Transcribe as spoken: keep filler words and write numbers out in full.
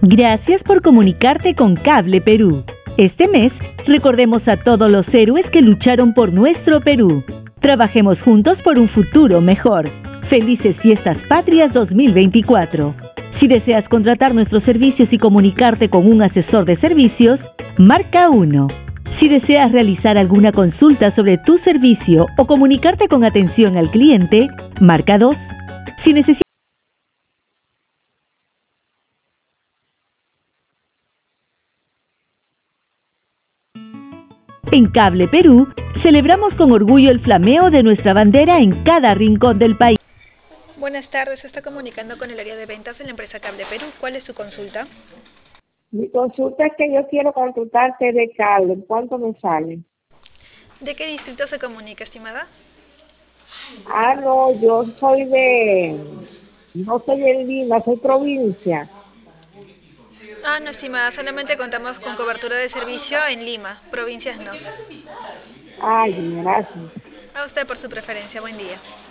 Gracias por comunicarte con Cable Perú. Este mes, recordemos a todos los héroes que lucharon por nuestro Perú. Trabajemos juntos por un futuro mejor. Felices Fiestas Patrias dos mil veinticuatro. Si deseas contratar nuestros servicios y comunicarte con un asesor de servicios, marca uno. Si deseas realizar alguna consulta sobre tu servicio o comunicarte con atención al cliente, marca dos. Si necesitas En Cable Perú, celebramos con orgullo el flameo de nuestra bandera en cada rincón del país. Buenas tardes, se está comunicando con el área de ventas de la empresa Cable Perú. ¿Cuál es su consulta? Mi consulta es que yo quiero consultarte de cable. ¿Cuánto me sale? ¿De qué distrito se comunica, estimada? Ah, no, yo soy de... No soy de Lima, soy provincia. Ah, no, estimada, solamente contamos con cobertura de servicio en Lima, provincias no. Ay, gracias. A usted por su preferencia, buen día.